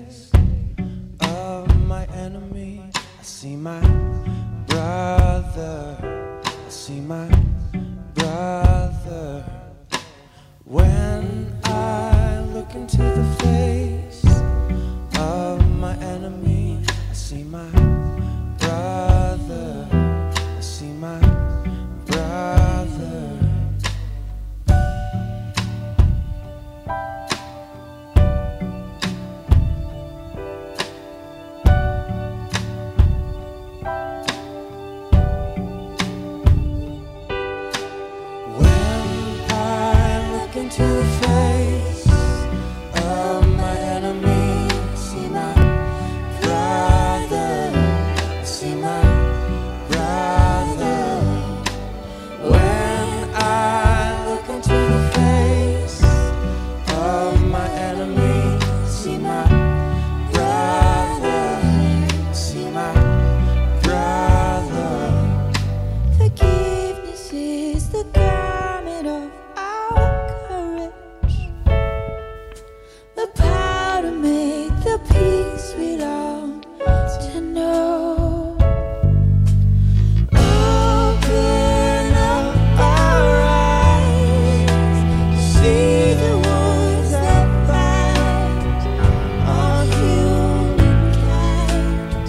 face of my enemy. I see my brother. I see my brother. When I look into the face of my enemy, I see my brother. I see my brother. Into the face of my enemy, I see my brother. I see my brother. When I look into the face of my enemy, I see my brother. I see my brother. Forgiveness is the garment of the power to make the peace we long to know. Open up our eyes, see the wounds that bind all humankind.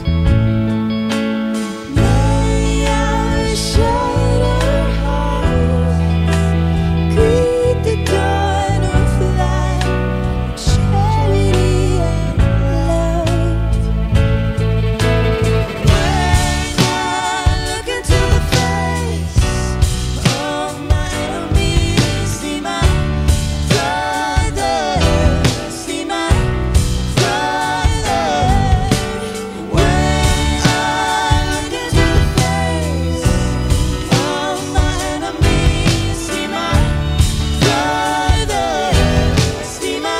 May our shattered hearts greet the dawn of light. Charity and love. When I look into the face of my enemy, see my brother, see my brother. When I look into the face of my enemy, see my brother, see my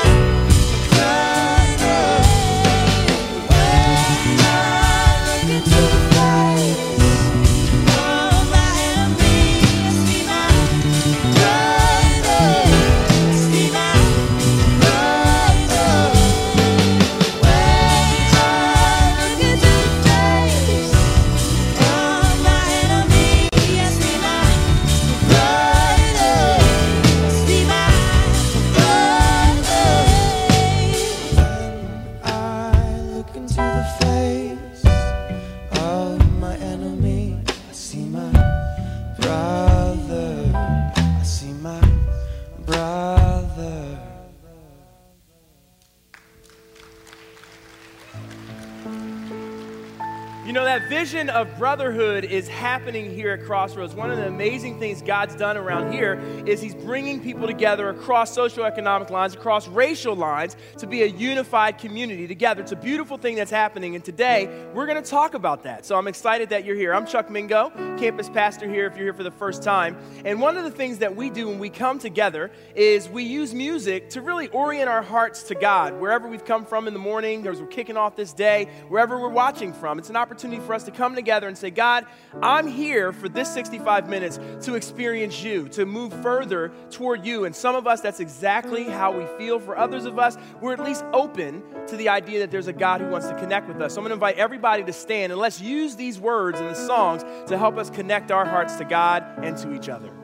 You know, that vision of brotherhood is happening here at Crossroads. One of the amazing things God's done around here is He's bringing people together across socioeconomic lines, across racial lines, to be a unified community together. It's a beautiful thing that's happening, and today we're going to talk about that. So I'm excited that you're here. I'm Chuck Mingo, campus pastor here if you're here for the first time. And one of the things that we do when we come together is we use music to really orient our hearts to God. Wherever we've come from in the morning, as we're kicking off this day, wherever we're watching from, it's an opportunity for us to come together and say, God, I'm here for this 65 minutes to experience you, to move further toward you. And some of us, that's exactly how we feel. For others of us, we're at least open to the idea that there's a God who wants to connect with us. So I'm going to invite everybody to stand, and let's use these words and the songs to help us connect our hearts to God and to each other.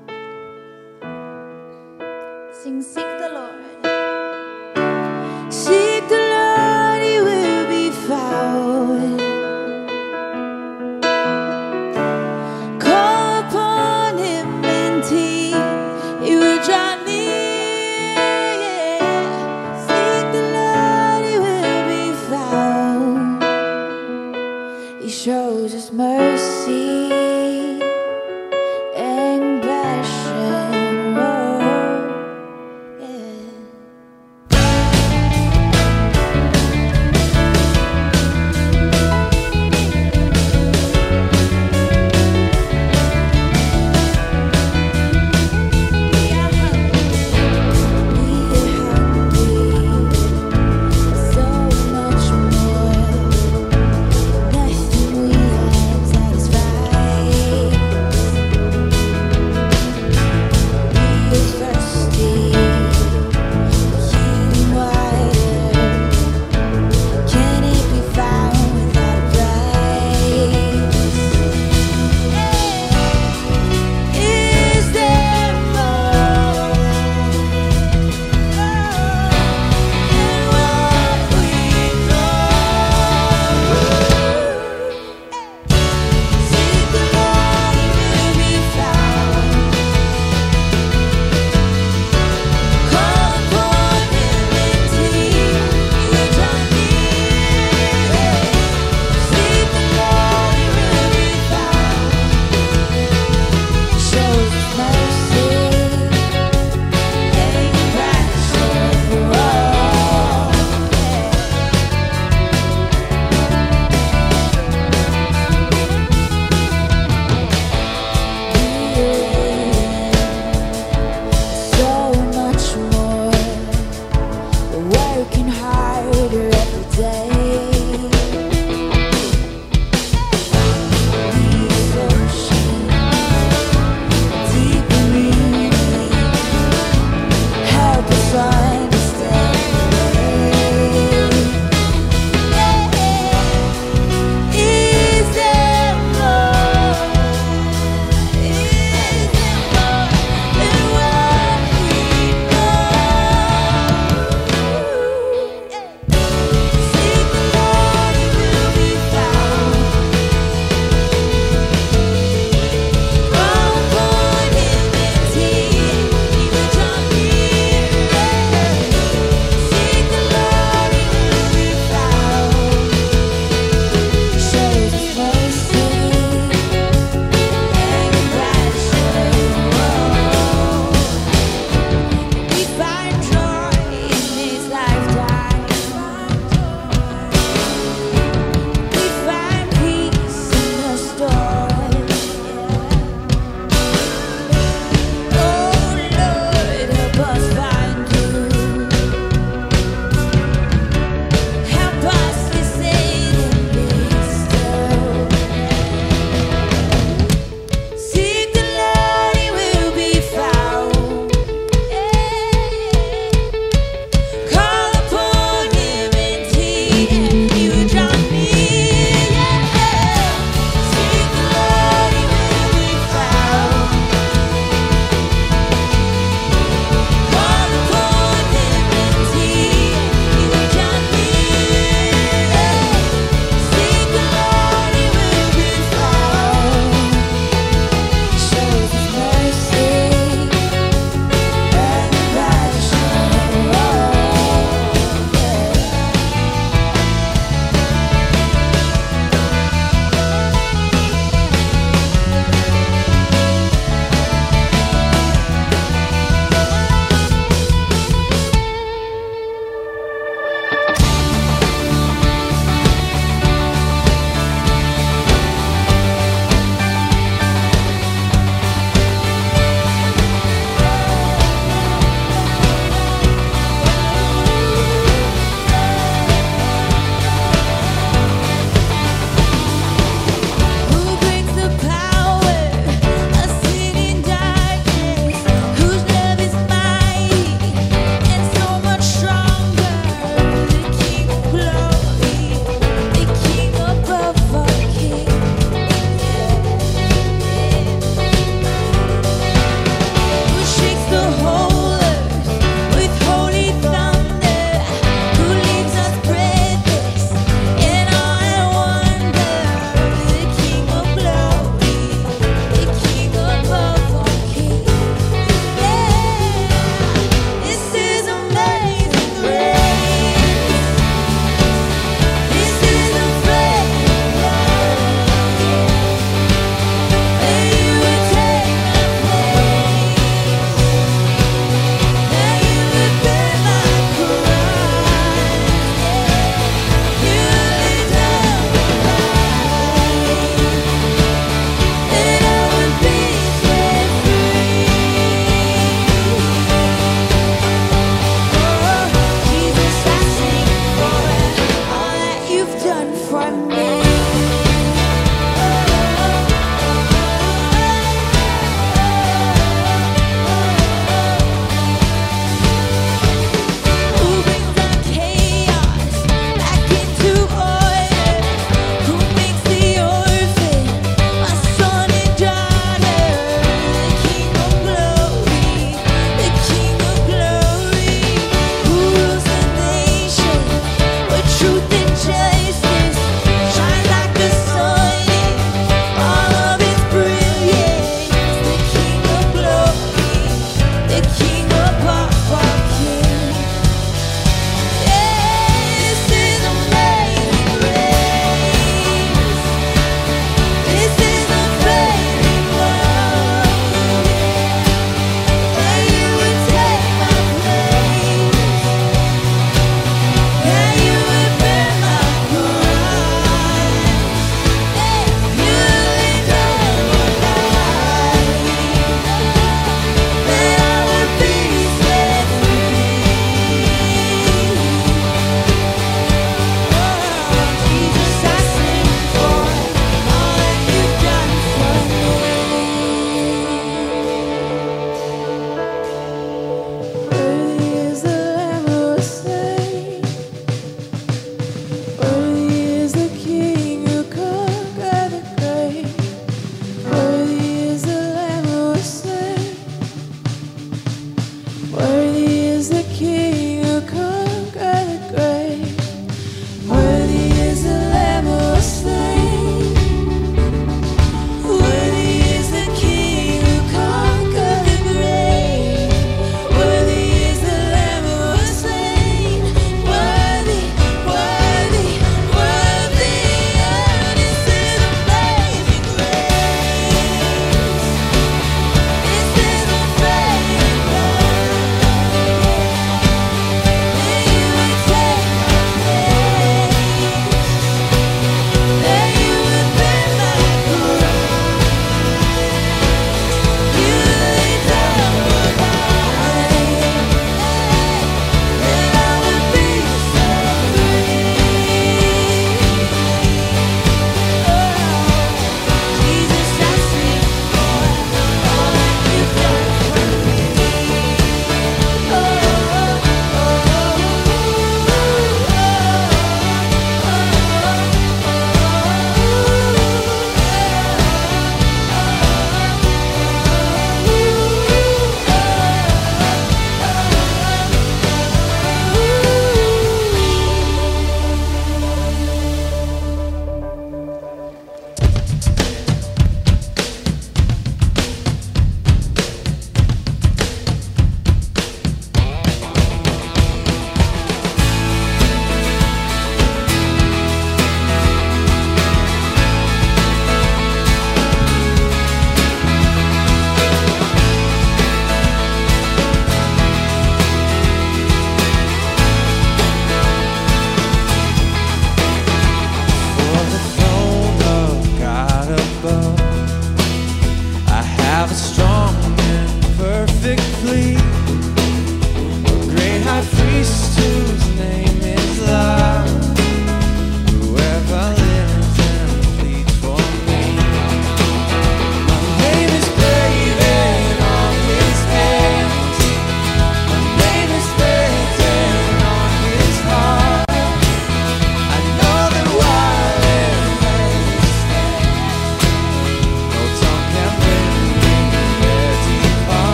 Sing, seek the Lord. Seek the Lord, He will be found. Call upon Him and He will draw near. Seek the Lord, He will be found. He shows His mercy and compassion. Oh,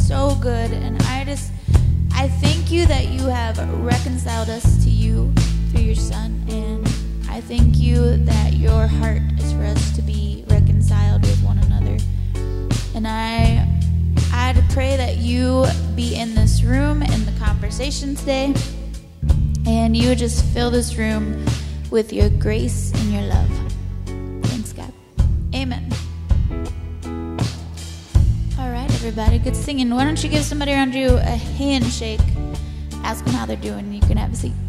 so good. And I thank you that you have reconciled us to you through your Son. And I thank you that your heart is for us to be reconciled with one another. And I'd pray that you be in this room in the conversation today, and you would just fill this room with your grace and your love. Thanks, God. Amen. All right, everybody, good singing. Why don't you give somebody around you a handshake, ask them how they're doing, and you can have a seat.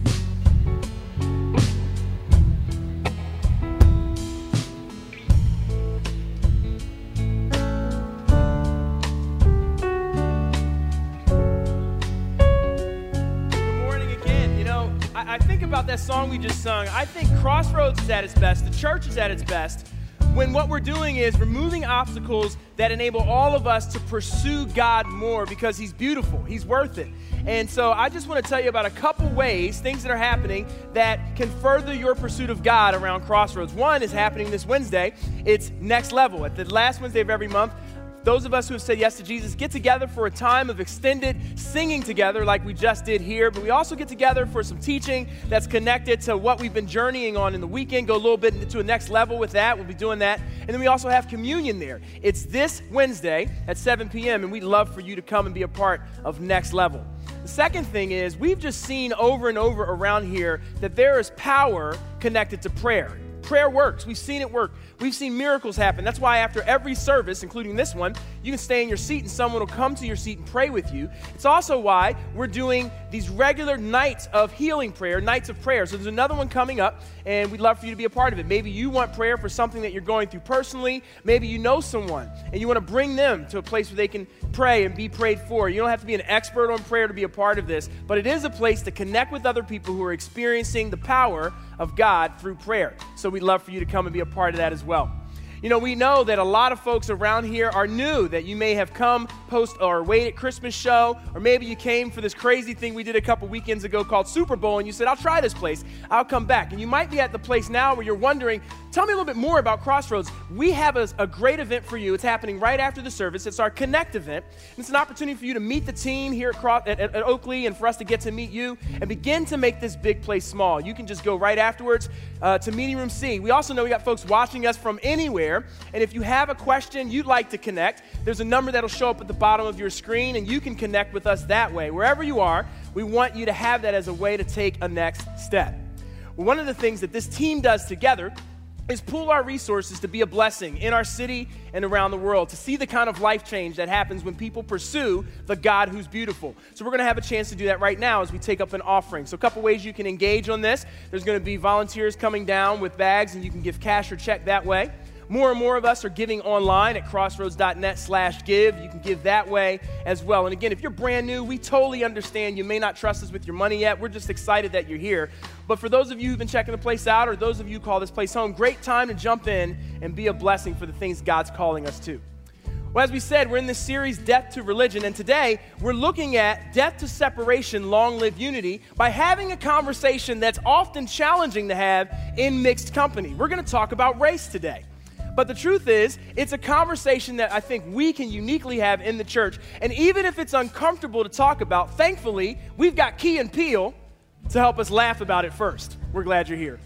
I think about that song we just sung. I think Crossroads is at its best. The church is at its best when what we're doing is removing obstacles that enable all of us to pursue God more because He's beautiful. He's worth it. And so I just want to tell you about a couple ways, things that are happening that can further your pursuit of God around Crossroads. One is happening this Wednesday. It's Next Level. At the last Wednesday of every month, those of us who have said yes to Jesus get together for a time of extended singing together like we just did here, but we also get together for some teaching that's connected to what we've been journeying on in the weekend, go a little bit to a next level with that. We'll be doing that. And then we also have communion there. It's this Wednesday at 7 p.m., and we'd love for you to come and be a part of Next Level. The second thing is we've just seen over and over around here that there is power connected to prayer. Prayer works. We've seen it work. We've seen miracles happen. That's why after every service, including this one, you can stay in your seat and someone will come to your seat and pray with you. It's also why we're doing these regular nights of healing prayer, nights of prayer. So there's another one coming up, and we'd love for you to be a part of it. Maybe you want prayer for something that you're going through personally. Maybe you know someone, and you want to bring them to a place where they can pray and be prayed for. You don't have to be an expert on prayer to be a part of this, but it is a place to connect with other people who are experiencing the power of God through prayer. So we'd love for you to come and be a part of that as well. You know, we know that a lot of folks around here are new, that you may have come post or waited Christmas show, or maybe you came for this crazy thing we did a couple weekends ago called Super Bowl, and you said, I'll try this place, I'll come back. And you might be at the place now where you're wondering, tell me a little bit more about Crossroads. We have a great event for you. It's happening right after the service. It's our Connect event. And it's an opportunity for you to meet the team here at Oakley and for us to get to meet you and begin to make this big place small. You can just go right afterwards to Meeting Room C. We also know we got folks watching us from anywhere. And if you have a question you'd like to connect, there's a number that'll show up at the bottom of your screen, and you can connect with us that way. Wherever you are, we want you to have that as a way to take a next step. Well, one of the things that this team does together is pool our resources to be a blessing in our city and around the world, to see the kind of life change that happens when people pursue the God who's beautiful. So we're going to have a chance to do that right now as we take up an offering. So a couple ways you can engage on this. There's going to be volunteers coming down with bags, and you can give cash or check that way. More and more of us are giving online at crossroads.net/give. You can give that way as well. And again, if you're brand new, we totally understand you may not trust us with your money yet. We're just excited that you're here. But for those of you who've been checking the place out, or those of you who call this place home, great time to jump in and be a blessing for the things God's calling us to. Well, as we said, we're in this series, Death to Religion, and today we're looking at death to separation, long live unity, by having a conversation that's often challenging to have in mixed company. We're going to talk about race today. But the truth is, it's a conversation that I think we can uniquely have in the church. And even if it's uncomfortable to talk about, thankfully, we've got Key and Peele to help us laugh about it first. We're glad you're here.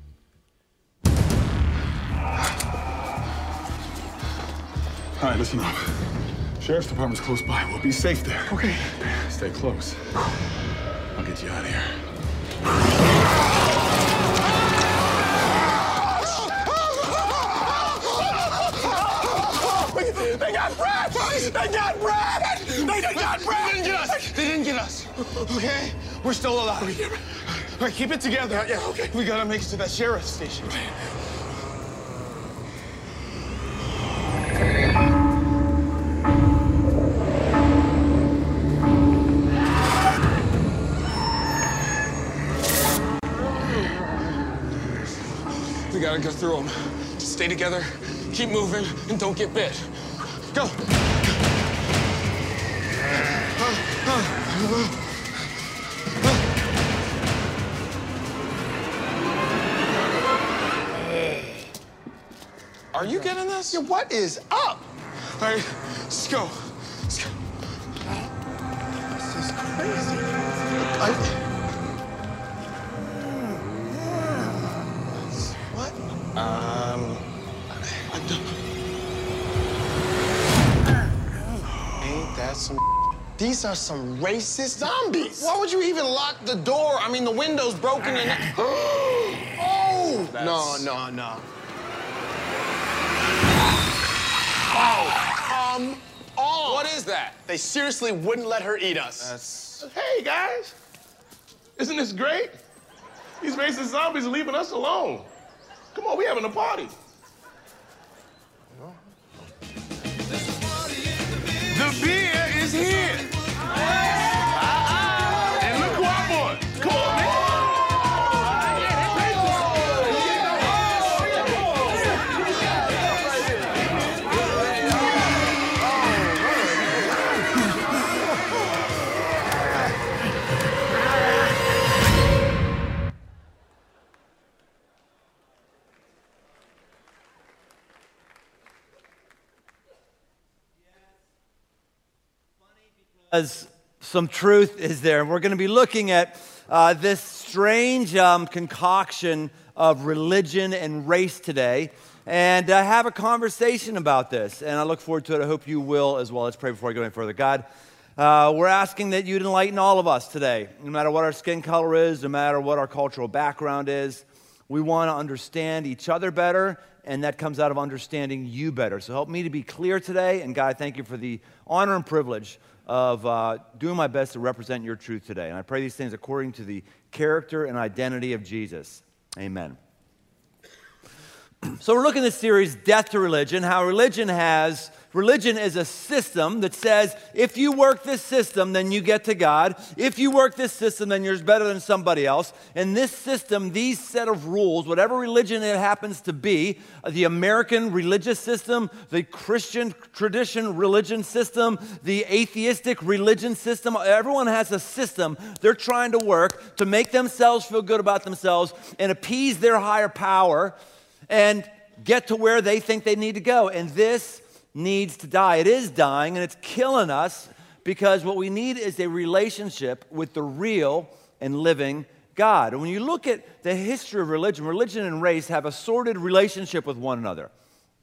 All right, listen up. Sheriff's Department's close by. We'll be safe there. Okay. Stay close. I'll get you out of here. They got Brad! They got Brad! They got Brad! They didn't get us! They didn't get us! Okay? We're still alive. All right, keep it together. Yeah, okay. We gotta make it to that sheriff's station. We gotta go through them. Just stay together, keep moving, and don't get bit. Go! Are you getting this? Yeah, what is up? All right, let's go. Let's go. crazy. What? Ain't that some? These are some racist zombies. Why would you even lock the door? I mean, the window's broken and... Oh! No. Oh, come on. What is that? They seriously wouldn't let her eat us. Hey, guys. Isn't this great? These racist zombies are leaving us alone. Come on, we having a party. The beer is here. And look who I brought. Come on, man. As some truth is there. And we're going to be looking at this strange concoction of religion and race today and have a conversation about this. And I look forward to it. I hope you will as well. Let's pray before I go any further. God, we're asking that you'd enlighten all of us today, no matter what our skin color is, no matter what our cultural background is. We want to understand each other better, and that comes out of understanding you better. So help me to be clear today. And God, I thank you for the honor and privilege of doing my best to represent your truth today. And I pray these things according to the character and identity of Jesus. Amen. So we're looking at this series, Death to Religion, how religion is a system that says, if you work this system, then you get to God. If you work this system, then you're better than somebody else. And this system, these set of rules, whatever religion it happens to be, the American religious system, the Christian tradition religion system, the atheistic religion system, everyone has a system they're trying to work to make themselves feel good about themselves and appease their higher power and get to where they think they need to go. And this needs to die. It is dying, and it's killing us because what we need is a relationship with the real and living God. And when you look at the history of religion, religion and race have a sordid relationship with one another.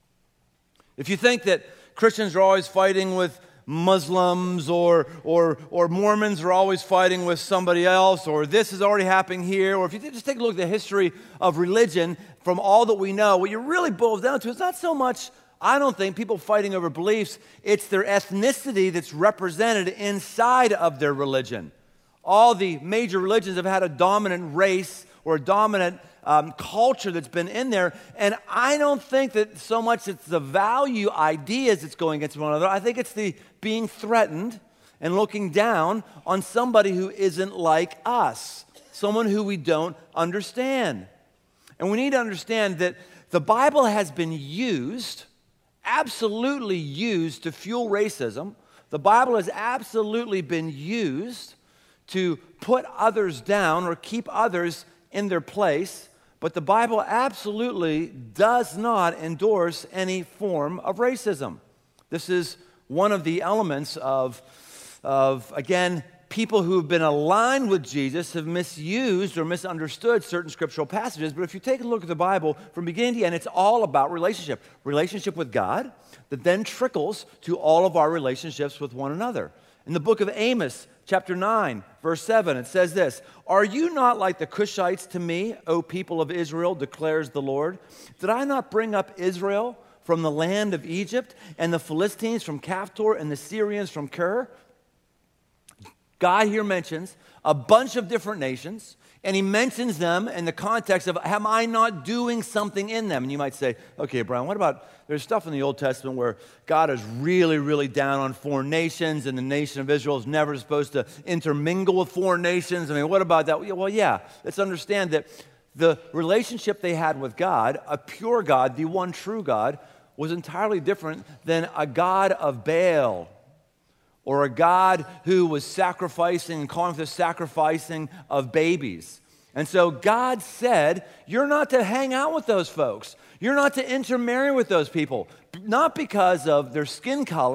If you think that Christians are always fighting with Muslims or Mormons are always fighting with somebody else, or this is already happening here, or if you just take a look at the history of religion from all that we know, what it really boils down to is not so much, I don't think, people fighting over beliefs, it's their ethnicity that's represented inside of their religion. All the major religions have had a dominant race or a dominant culture that's been in there, and I don't think that so much it's the value ideas that's going against one another. I think it's the being threatened and looking down on somebody who isn't like us, someone who we don't understand. And we need to understand that the Bible has been used, absolutely used, to fuel racism. The Bible has absolutely been used to put others down or keep others in their place, but the Bible absolutely does not endorse any form of racism. This is one of the elements of again, people who have been aligned with Jesus have misused or misunderstood certain scriptural passages. But if you take a look at the Bible from beginning to end, it's all about relationship. Relationship with God that then trickles to all of our relationships with one another. In the book of Amos, chapter 9, verse 7, it says this, "Are you not like the Cushites to me, O people of Israel, declares the Lord? Did I not bring up Israel from the land of Egypt, and the Philistines from Caphtor, and the Syrians from Kir?" God here mentions a bunch of different nations, and he mentions them in the context of, am I not doing something in them? And you might say, okay, Brian, what about, there's stuff in the Old Testament where God is really, really down on foreign nations, and the nation of Israel is never supposed to intermingle with foreign nations. I mean, what about that? Well, yeah, let's understand that the relationship they had with God, a pure God, the one true God, was entirely different than a God of Baal, or a God who was sacrificing and calling for the sacrificing of babies. And so God said, you're not to hang out with those folks. You're not to intermarry with those people. Not because of their skin color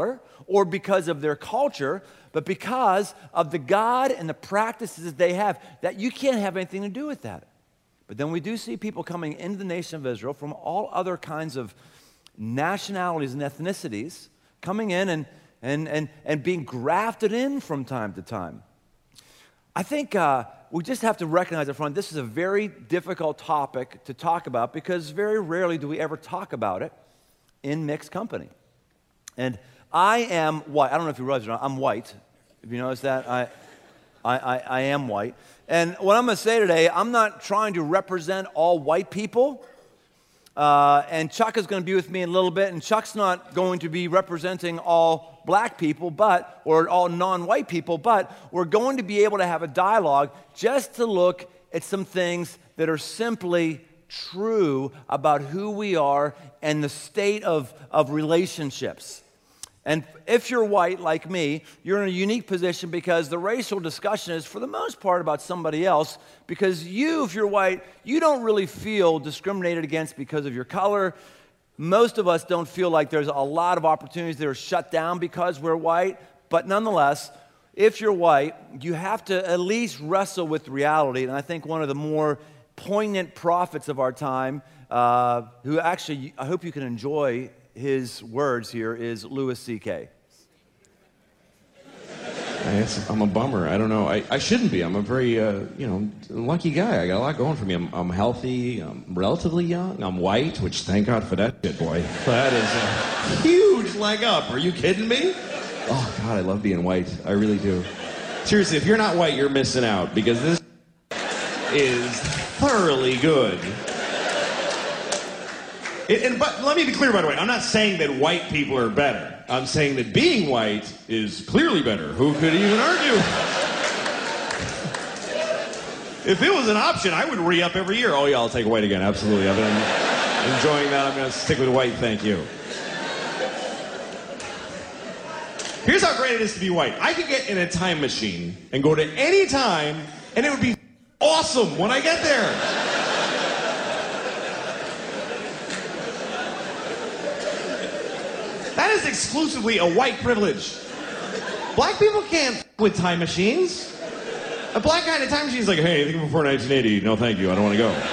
or because of their culture, but because of the God and the practices that they have, that you can't have anything to do with that. But then we do see people coming into the nation of Israel from all other kinds of nationalities and ethnicities coming in and being grafted in from time to time. I think we just have to recognize up front, this is a very difficult topic to talk about because very rarely do we ever talk about it in mixed company. And I am white. I don't know if you realize it or not. I'm white. Have you noticed that? I am white. And what I'm going to say today, I'm not trying to represent all white people. And Chuck is going to be with me in a little bit, and Chuck's not going to be representing all black people, or all non-white people, but we're going to be able to have a dialogue just to look at some things that are simply true about who we are and the state of relationships. And if you're white like me, you're in a unique position because the racial discussion is for the most part about somebody else, because you, if you're white, you don't really feel discriminated against because of your color. Most of us don't feel like there's a lot of opportunities that are shut down because we're white, but nonetheless, if you're white, you have to at least wrestle with reality. And I think one of the more poignant prophets of our time, who actually, I hope you can enjoy his words here, is Louis C.K. I'm a bummer. I don't know. I shouldn't be. I'm a very, lucky guy. I got a lot going for me. I'm healthy. I'm relatively young. I'm white, which thank God for that shit, boy. That is a huge leg up. Are you kidding me? Oh, God, I love being white. I really do. Seriously, if you're not white, you're missing out, because this is thoroughly good. But let me be clear, by the way. I'm not saying that white people are better. I'm saying that being white is clearly better. Who could even argue? If it was an option, I would re-up every year. Oh, yeah, I'll take white again. Absolutely. I've been enjoying that. I'm going to stick with white. Thank you. Here's how great it is to be white. I could get in a time machine and go to any time, and it would be awesome when I get there. That is exclusively a white privilege. Black people can't f with time machines. A black guy in a time machine is like, hey, anything before 1980? No, thank you. I don't want to go.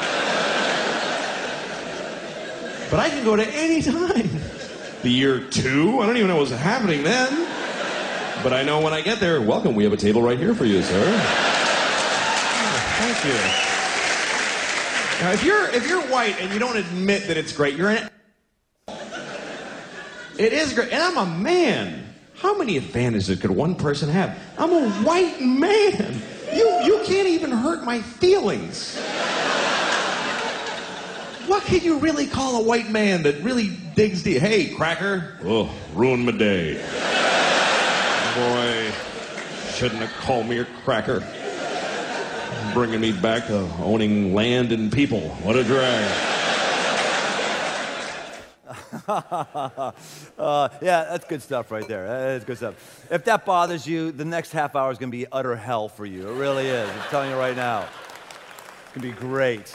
But I can go to any time. The year 2? I don't even know what's happening then. But I know when I get there, welcome, we have a table right here for you, sir. Thank you. Now, if you're white and you don't admit that it's great, you're an... It is great. And I'm a man. How many advantages could one person have? I'm a white man. You can't even hurt my feelings. What can you really call a white man that really digs deep? Hey, cracker. Oh, ruined my day. Boy, shouldn't have called me a cracker. Bringing me back to owning land and people. What a drag. Yeah, that's good stuff right there. That is good stuff. If that bothers you, the next half hour is going to be utter hell for you. It really is. I'm telling you right now. It's going to be great.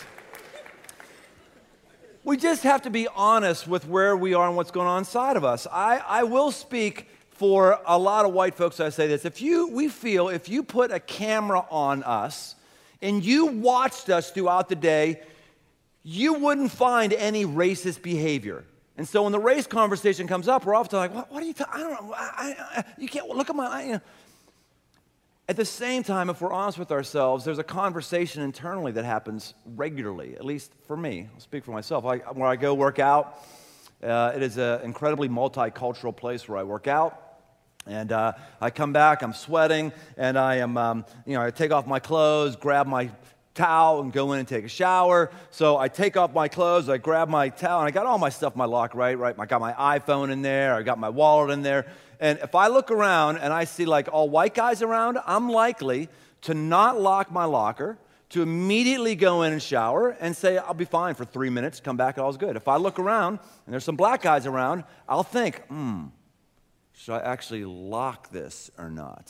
We just have to be honest with where we are and what's going on inside of us. I will speak for a lot of white folks. I say this. If you put a camera on us and you watched us throughout the day, you wouldn't find any racist behavior. And so when the race conversation comes up, we're often like, what are you talking? I don't know. You can't look at my. At the same time, if we're honest with ourselves, there's a conversation internally that happens regularly, at least for me. I'll speak for myself. Where I go work out, it is an incredibly multicultural place where I work out. And I come back, I'm sweating, and I am, I take off my clothes, grab my towel, and go in and take a shower. So I take off my clothes, I grab my towel, and I got all my stuff in my locker, right? I got my iPhone in there, I got my wallet in there. And if I look around and I see like all white guys around, I'm likely to not lock my locker, to immediately go in and shower and say, I'll be fine for 3 minutes, come back, all's good. If I look around and there's some black guys around, I'll think, should I actually lock this or not?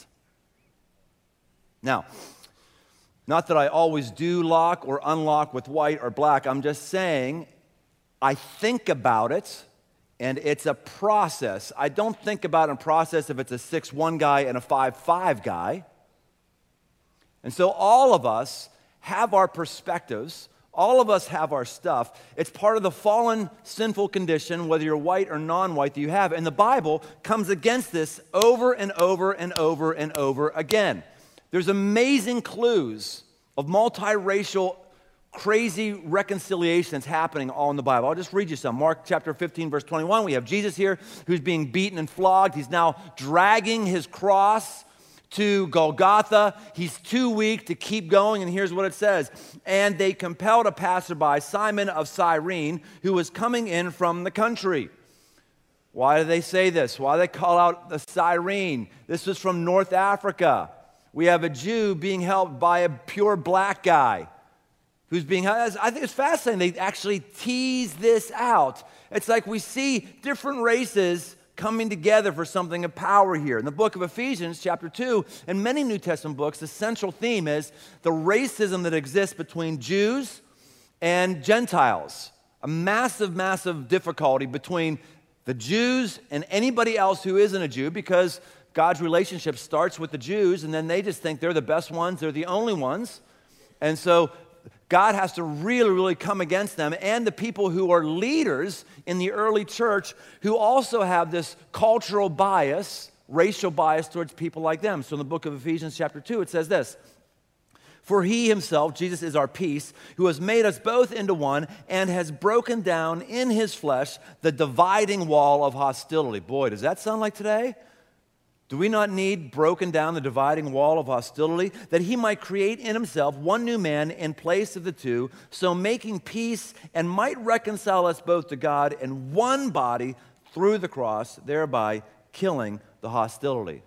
Now, not that I always do lock or unlock with white or black. I'm just saying I think about it And it's a process. I don't think about a process if it's a 6'1" guy and a 5'5" guy. And so all of us have our perspectives. All of us have our stuff. It's part of the fallen, sinful condition, whether you're white or non-white, that you have. And the Bible comes against this over and over and over and over again. There's amazing clues of multiracial, crazy reconciliations happening all in the Bible. I'll just read you some. Mark chapter 15, verse 21. We have Jesus here who's being beaten and flogged. He's now dragging his cross to Golgotha. He's too weak to keep going, and here's what it says. And they compelled a passerby, Simon of Cyrene, who was coming in from the country. Why do they say this? Why do they call out the Cyrene? This was from North Africa. We have a Jew being helped by a pure black guy who's being held. I think it's fascinating. They actually tease this out. It's like we see different races coming together for something of power here. In the book of Ephesians, chapter 2, and many New Testament books, the central theme is the racism that exists between Jews and Gentiles. A massive, massive difficulty between the Jews and anybody else who isn't a Jew, because God's relationship starts with the Jews, and then they just think they're the best ones, they're the only ones. And so God has to really, really come against them and the people who are leaders in the early church who also have this cultural bias, racial bias towards people like them. So in the book of Ephesians chapter 2, it says this: For he himself, Jesus, is our peace, who has made us both into one and has broken down in his flesh the dividing wall of hostility. Boy, does that sound like today? Do we not need broken down the dividing wall of hostility, that he might create in himself one new man in place of the two, so making peace, and might reconcile us both to God in one body through the cross, thereby killing the hostility?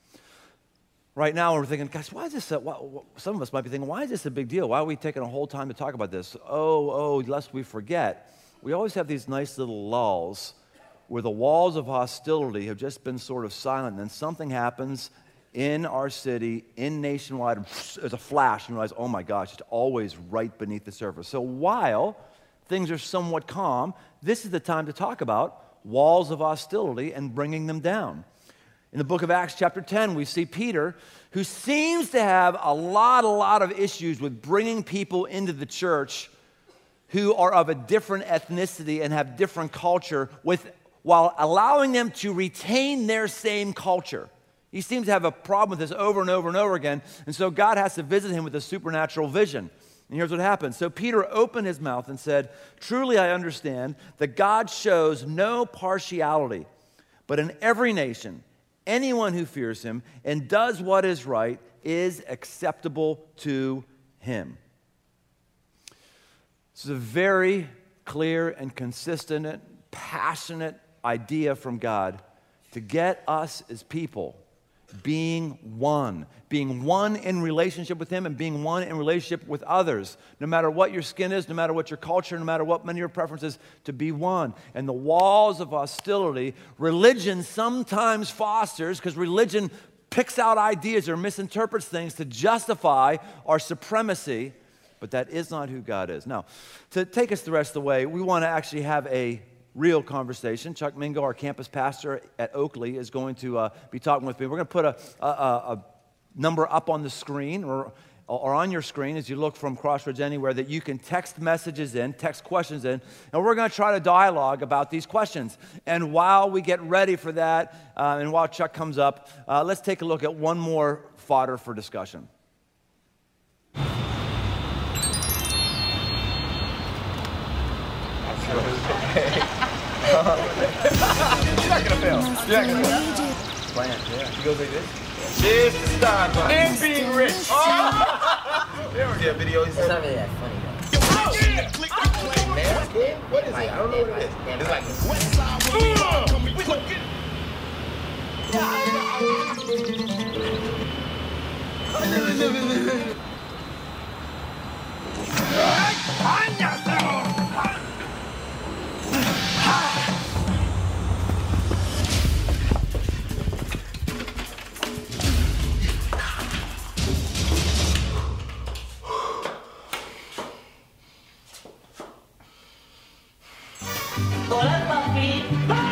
Right now we're thinking, gosh, why is this? Some of us might be thinking, why is this a big deal? Why are we taking a whole time to talk about this? Lest we forget. We always have these nice little lulls where the walls of hostility have just been sort of silent, and then something happens in our city, in Nationwide, there's a flash, and you realize, oh my gosh, it's always right beneath the surface. So while things are somewhat calm, this is the time to talk about walls of hostility and bringing them down. In the book of Acts chapter 10, we see Peter, who seems to have a lot of issues with bringing people into the church who are of a different ethnicity and have different culture, while allowing them to retain their same culture. He seems to have a problem with this over and over and over again, and so God has to visit him with a supernatural vision. And here's what happens. So Peter opened his mouth and said, "Truly I understand that God shows no partiality, but in every nation, anyone who fears him and does what is right is acceptable to him." This is a very clear and consistent, passionate idea from God to get us as people being one in relationship with him and being one in relationship with others. No matter what your skin is, no matter what your culture, no matter what many of your preferences, to be one. And the walls of hostility, religion sometimes fosters, because religion picks out ideas or misinterprets things to justify our supremacy, but that is not who God is. Now, to take us the rest of the way, we want to actually have a real conversation. Chuck Mingo, our campus pastor at Oakley, is going to be talking with me. We're going to put a number up on the screen or on your screen as you look from Crossroads Anywhere that you can text messages in, text questions in, and we're going to try to dialogue about these questions. And while we get ready for that, and while Chuck comes up, let's take a look at one more fodder for discussion. You're not gonna fail. You're not gonna fail. Plan, yeah. He goes like this. Cheers to Starbucks. And being rich. Oh! There we go. Video. It's not really that funny though. Man, what is it? I don't know what it is. It's like Hola, papi.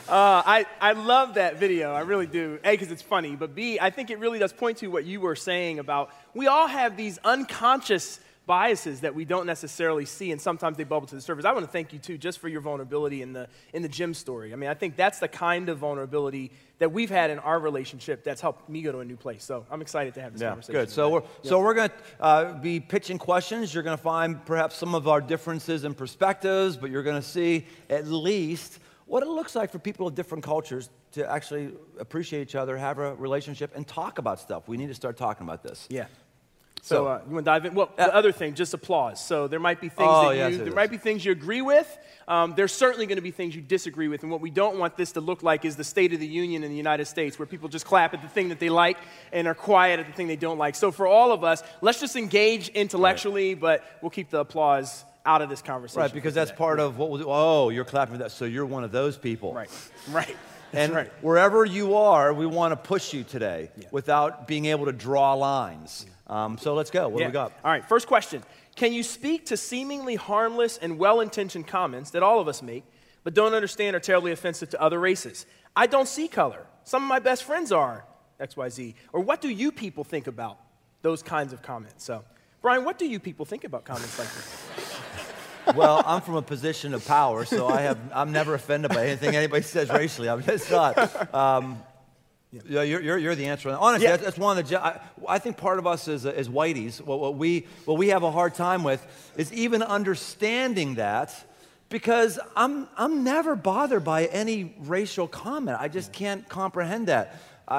I love that video. I really do. A, because it's funny, but B, I think it really does point to what you were saying about we all have these unconscious biases that we don't necessarily see, and sometimes they bubble to the surface. I want to thank you, too, just for your vulnerability in the gym story. I mean, I think that's the kind of vulnerability that we've had in our relationship that's helped me go to a new place. So I'm excited to have this conversation. Good. So we're going to be pitching questions. You're going to find perhaps some of our differences in perspectives, but you're going to see at least what it looks like for people of different cultures to actually appreciate each other, have a relationship, and talk about stuff. We need to start talking about this. Yeah. So you want to dive in? Well, the other thing, just applause. So there might be things there might be things you agree with. There's certainly going to be things you disagree with. And what we don't want this to look like is the State of the Union in the United States, where people just clap at the thing that they like and are quiet at the thing they don't like. So for all of us, let's just engage intellectually, but we'll keep the applause out of this conversation. Right, because that's part of what we'll do. Oh, you're clapping for that, so you're one of those people. Right. And wherever you are, we want to push you today without being able to draw lines. So let's go. What do we got? All right, first question. Can you speak to seemingly harmless and well-intentioned comments that all of us make, but don't understand are terribly offensive to other races? I don't see color. Some of my best friends are XYZ. Or what do you people think about those kinds of comments? So, Brian, what do you people think about comments like this? Well, I'm from a position of power, so I'm never offended by anything anybody says racially. I'm just not. You're the answer. Honestly, that's one of the. I think part of us as whiteys, what we have a hard time with is even understanding that, because I'm never bothered by any racial comment. I just can't comprehend that.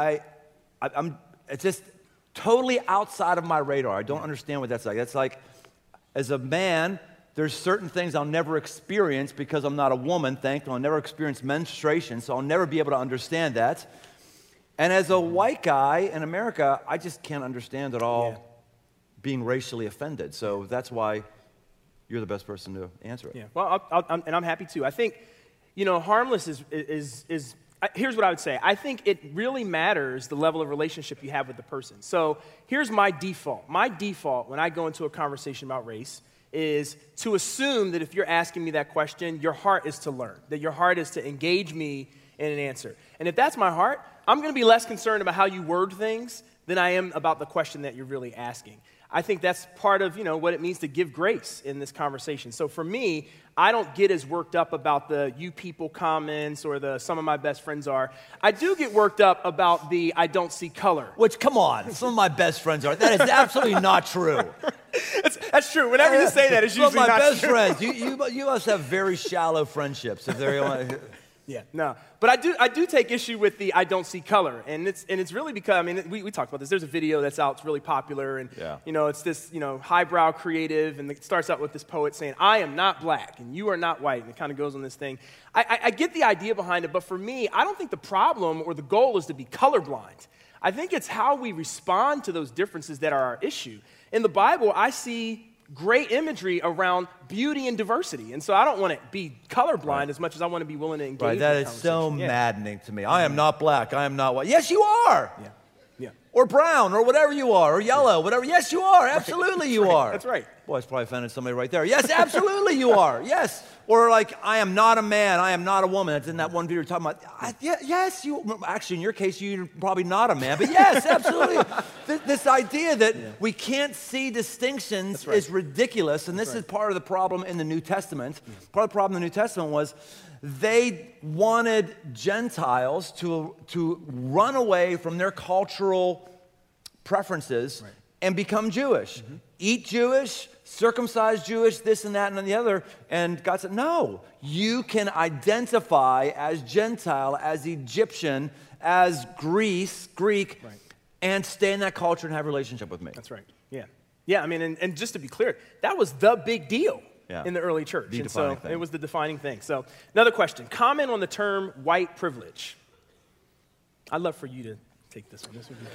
It's just totally outside of my radar. I don't understand what that's like. That's like, as a man, there's certain things I'll never experience because I'm not a woman, thankfully. I'll never experience menstruation, so I'll never be able to understand that. And as a white guy in America, I just can't understand at all being racially offended. So that's why you're the best person to answer it. Yeah, well, I'm happy to. I think, harmless is here's what I would say. I think it really matters the level of relationship you have with the person. So here's my default. My default when I go into a conversation about race is to assume that if you're asking me that question, your heart is to learn, that your heart is to engage me in an answer. And if that's my heart, I'm going to be less concerned about how you word things than I am about the question that you're really asking. I think that's part of, what it means to give grace in this conversation. So for me, I don't get as worked up about the you people comments or the some of my best friends are. I do get worked up about the I don't see color. Which, come on, some of my best friends are. That is absolutely not true. That's true. Whenever you say that, it's usually not true. Some of my best friends, you must have very shallow friendships if they're. Yeah, no. But I do take issue with the I don't see color. And it's really because, we talked about this. There's a video that's out, it's really popular. And, it's this, highbrow creative. And it starts out with this poet saying, I am not black and you are not white. And it kind of goes on this thing. I get the idea behind it. But for me, I don't think the problem or the goal is to be colorblind. I think it's how we respond to those differences that are our issue. In the Bible, I see great imagery around beauty and diversity. And so I don't want to be colorblind as much as I want to be willing to engage in the That is so maddening to me. I am not black. I am not white. Yes, you are. Yeah. Or brown, or whatever you are, or yellow, whatever. Yes, you are. Absolutely you are. That's right. Boy, it's probably offended somebody right there. Yes, absolutely you are. Yes. Or like, I am not a man. I am not a woman. That's in that one video you're talking about. Yes, you. Actually, in your case, you're probably not a man. But yes, absolutely. This idea that we can't see distinctions is ridiculous. And this is part of the problem in the New Testament. Part of the problem in the New Testament was they wanted Gentiles to run away from their cultural preferences and become Jewish. Eat Jewish, circumcise Jewish, this and that and the other. And God said, no, you can identify as Gentile, as Egyptian, as Greek, and stay in that culture and have a relationship with me. That's right. Yeah, and just to be clear, that was the big deal. In the early church. The defining thing. It was the defining thing. So another question. Comment on the term white privilege. I'd love for you to take this one. This would be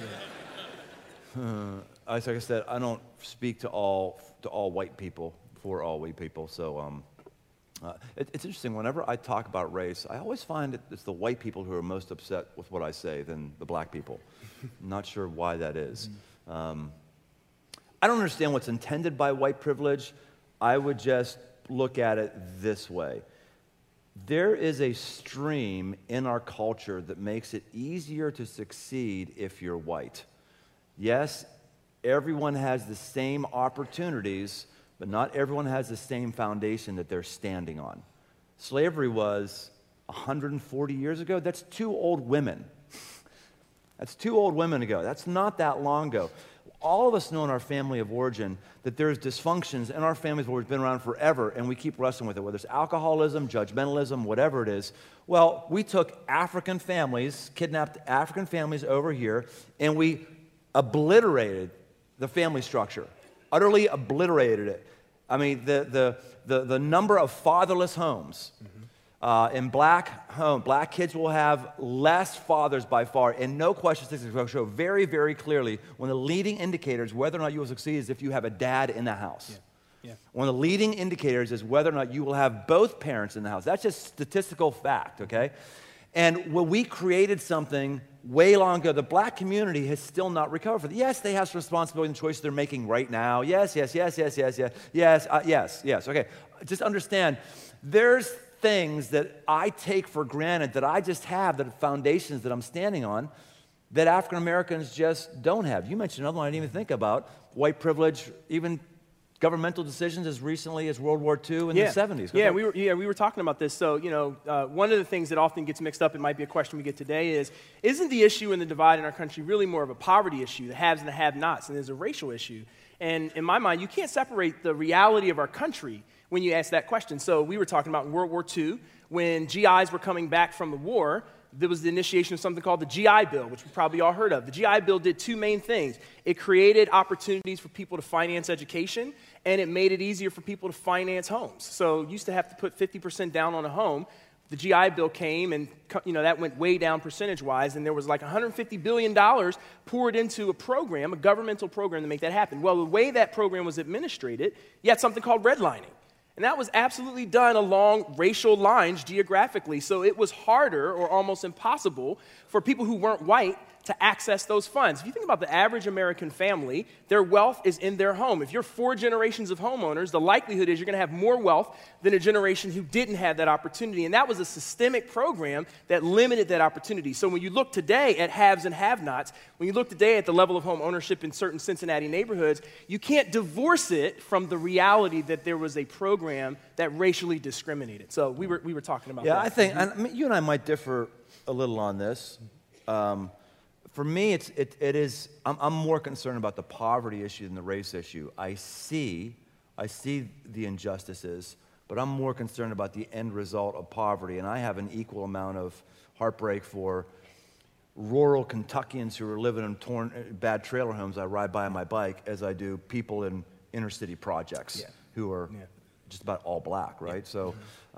good. Like I said, I don't speak to all white people, for all white people. So it's interesting. Whenever I talk about race, I always find it's the white people who are most upset with what I say than the black people. I'm not sure why that is. I don't understand what's intended by white privilege. I would just look at it this way. There is a stream in our culture that makes it easier to succeed if you're white. Yes, everyone has the same opportunities, but not everyone has the same foundation that they're standing on. Slavery was 140 years ago. That's 2 old women. That's 2 old women ago. That's not that long ago. All of us know in our family of origin that there's dysfunctions in our families where we've been around forever and we keep wrestling with it, whether it's alcoholism, judgmentalism, whatever it is. Well, we took African families, kidnapped African families over here, and we obliterated the family structure, utterly obliterated it. I mean, the number of fatherless homes in black kids will have less fathers by far, and no question statistics will show very, very clearly one of the leading indicators whether or not you will succeed is if you have a dad in the house. Yeah. One of the leading indicators is whether or not you will have both parents in the house. That's just statistical fact, okay? And when we created something way long ago, the black community has still not recovered from it. Yes, they have some responsibility and choices they're making right now. Yes. Okay, just understand, there's things that I take for granted that I just have, that foundations that I'm standing on, that African Americans just don't have. You mentioned another one I didn't even think about, white privilege, even governmental decisions as recently as World War II in the 70s. We were talking about this. So, one of the things that often gets mixed up, it might be a question we get today is, isn't the issue in the divide in our country really more of a poverty issue, the haves and the have-nots, and there's a racial issue? And in my mind, you can't separate the reality of our country when you ask that question. So we were talking about in World War II, when GIs were coming back from the war, there was the initiation of something called the GI Bill, which we probably all heard of. The GI Bill did 2 main things. It created opportunities for people to finance education, and it made it easier for people to finance homes. So you used to have to put 50% down on a home. The GI Bill came, and that went way down percentage-wise, and there was like $150 billion poured into a program, a governmental program, to make that happen. Well, the way that program was administrated, you had something called redlining. And that was absolutely done along racial lines geographically. So it was harder or almost impossible for people who weren't white to access those funds. If you think about the average American family, their wealth is in their home. If you're 4 generations of homeowners, the likelihood is you're going to have more wealth than a generation who didn't have that opportunity. And that was a systemic program that limited that opportunity. So when you look today at haves and have-nots, when you look today at the level of home ownership in certain Cincinnati neighborhoods, you can't divorce it from the reality that there was a program that racially discriminated. So we were talking about that. Yeah, I think, you and I might differ a little on this. For me, I'm more concerned about the poverty issue than the race issue. I see the injustices, but I'm more concerned about the end result of poverty. And I have an equal amount of heartbreak for rural Kentuckians who are living in bad trailer homes I ride by on my bike as I do people in inner city projects who are just about all black, right? So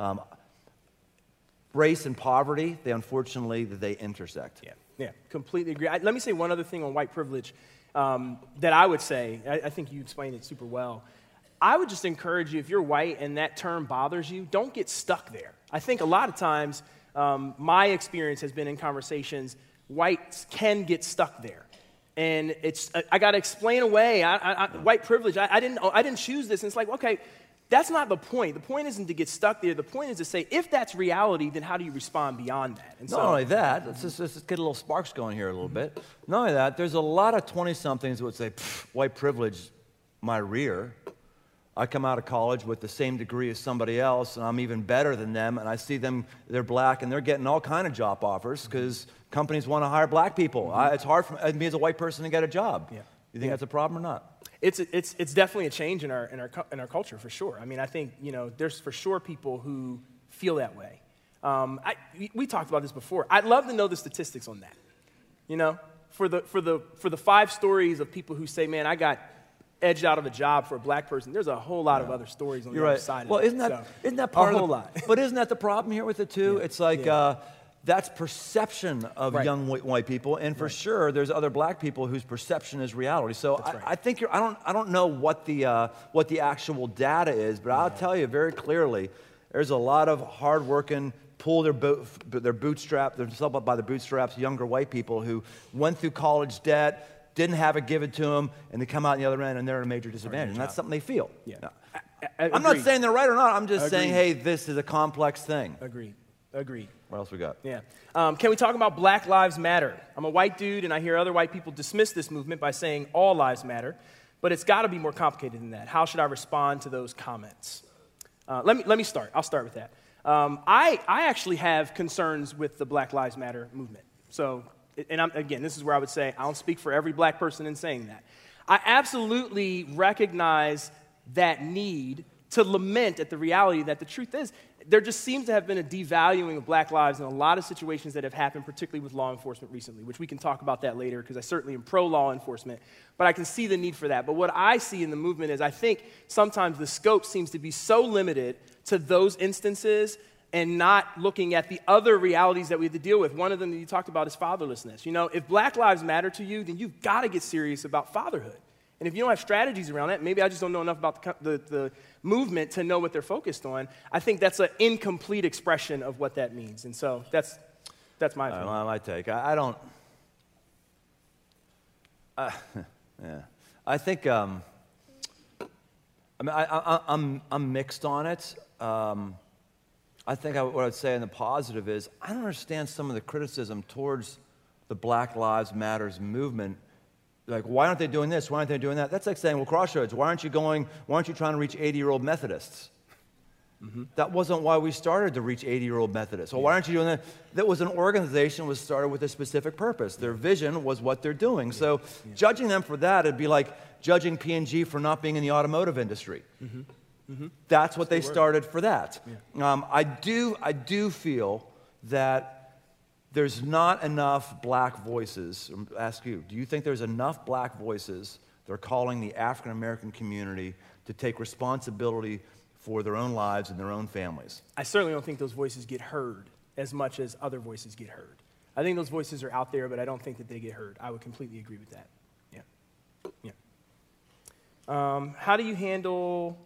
race and poverty, they intersect. Yeah, completely agree. Let me say one other thing on white privilege that I would say. I think you explained it super well. I would just encourage you, if you're white and that term bothers you, don't get stuck there. I think a lot of times, my experience has been in conversations, whites can get stuck there. And I got to explain away white privilege. I didn't choose this. And it's like, okay, that's not the point. The point isn't to get stuck there. The point is to say, if that's reality, then how do you respond beyond that? And Not only that, let's just get a little sparks going here a little bit. Not only that, there's a lot of 20-somethings that would say, white privilege, my rear. I come out of college with the same degree as somebody else, and I'm even better than them, and I see them, they're black, and they're getting all kind of job offers because companies want to hire black people. It's hard for me as a white person to get a job. Yeah. You think that's a problem or not? It's definitely a change in our culture for sure. I mean, I think there's for sure people who feel that way. We talked about this before. I'd love to know the statistics on that. For the 5 stories of people who say, "Man, I got edged out of a job for a black person." There's a whole lot of other stories on the other side. Well, isn't that part a of whole lot? But isn't that the problem here with it too? It's like. That's perception of young white people, and for sure, there's other black people whose perception is reality. So I think I don't know what the actual data is, but I'll tell you very clearly, there's a lot of hardworking, pull their bootstrap, themselves up by the bootstraps, younger white people who went through college debt, didn't have it given to them, and they come out on the other end and they're at a major disadvantage, and that's something they feel. Yeah. Now, I'm not Agreed. saying they're right or not. I'm just saying, Agreed. hey, this is a complex thing. Agreed. What else we got? Yeah. Can we talk about Black Lives Matter? I'm a white dude, and I hear other white people dismiss this movement by saying all lives matter, but it's got to be more complicated than that. How should I respond to those comments? Let me start. I'll start with that. I actually have concerns with the Black Lives Matter movement. So, and again, this is where I would say I don't speak for every black person in saying that. I absolutely recognize that need to lament at the reality that the truth is there just seems to have been a devaluing of black lives in a lot of situations that have happened, particularly with law enforcement recently, which we can talk about that later because I certainly am pro-law enforcement, but I can see the need for that. But what I see in the movement is I think sometimes the scope seems to be so limited to those instances and not looking at the other realities that we have to deal with. One of them that you talked about is fatherlessness. You know, if black lives matter to you, then you've got to get serious about fatherhood. And if you don't have strategies around that, maybe I just don't know enough about the movement to know what they're focused on. I think that's an incomplete expression of what that means. And so that's my opinion. My take. I don't. Yeah. I think. I mean, I'm mixed on it. I think what I'd say in the positive is I don't understand some of the criticism towards the Black Lives Matters movement. Like, why aren't they doing this? Why aren't they doing that? That's like saying, well, Crossroads, why aren't you trying to reach 80-year-old Methodists? Mm-hmm. That wasn't why we started to reach 80-year-old Methodists. Well, why aren't you doing that? That was an organization that was started with a specific purpose. Their vision was what they're doing. So judging them for that, it'd be like judging P&G for not being in the automotive industry. Mm-hmm. Mm-hmm. That's what they started for that. Yeah. I do feel that there's not enough black voices. I'll ask you, do you think there's enough black voices that are calling the African American community to take responsibility for their own lives and their own families? I certainly don't think those voices get heard as much as other voices get heard. I think those voices are out there, but I don't think that they get heard. I would completely agree with that. Yeah. How do you handle...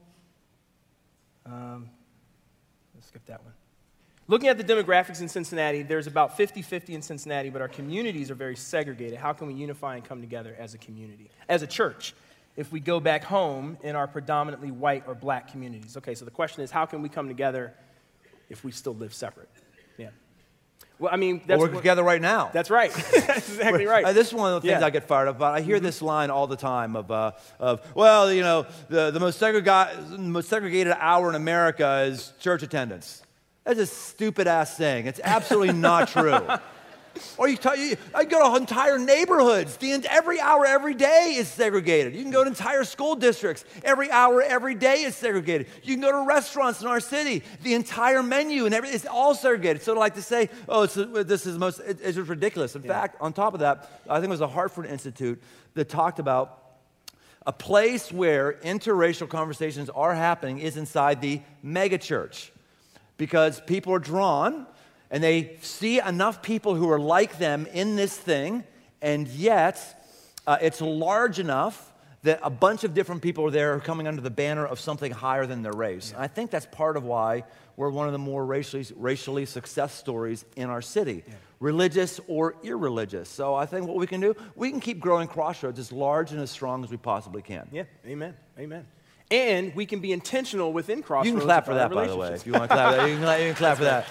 let's skip that one. Looking at the demographics in Cincinnati, there's about 50-50 in Cincinnati, but our communities are very segregated. How can we unify and come together as a community, as a church, if we go back home in our predominantly white or black communities? Okay, so the question is, how can we come together if we still live separate? Yeah. Well, I mean, we're together right now. That's right. That's exactly right. This is one of the things I get fired up about. I hear this line all the time of well, you know, the most segregated hour in America is church attendance. That's a stupid-ass saying. It's absolutely not true. Or I go to entire neighborhoods. Every hour, every day is segregated. You can go to entire school districts. Every hour, every day is segregated. You can go to restaurants in our city. The entire menu and everything is all segregated. So to like to say, it's just ridiculous. In fact, on top of that, I think it was the Hartford Institute that talked about a place where interracial conversations are happening is inside the megachurch. Because people are drawn, and they see enough people who are like them in this thing, and yet it's large enough that a bunch of different people are there coming under the banner of something higher than their race. And I think that's part of why we're one of the more racially success stories in our city, religious or irreligious. So I think what we can do, we can keep growing Crossroads as large and as strong as we possibly can. Yeah, amen, amen. And we can be intentional within Crossroads. You can clap for that, by the way. If you want to clap, you can clap for that.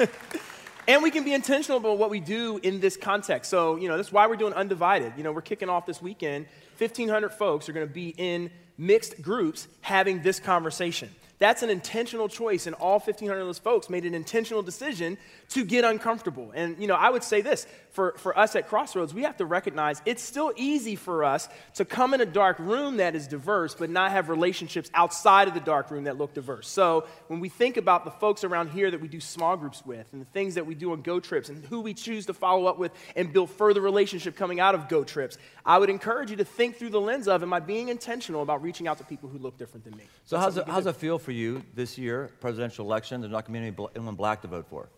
And we can be intentional about what we do in this context. So, that's why we're doing Undivided. We're kicking off this weekend. 1,500 folks are going to be in mixed groups having this conversation. That's an intentional choice, and all 1,500 of those folks made an intentional decision to get uncomfortable. And, I would say this, for us at Crossroads, we have to recognize it's still easy for us to come in a dark room that is diverse, but not have relationships outside of the dark room that look diverse. So when we think about the folks around here that we do small groups with, and the things that we do on Go Trips, and who we choose to follow up with and build further relationship coming out of Go Trips, I would encourage you to think through the lens of, am I being intentional about reaching out to people who look different than me? So how's it feel for you this year, presidential election, there's not going to be anyone black to vote for?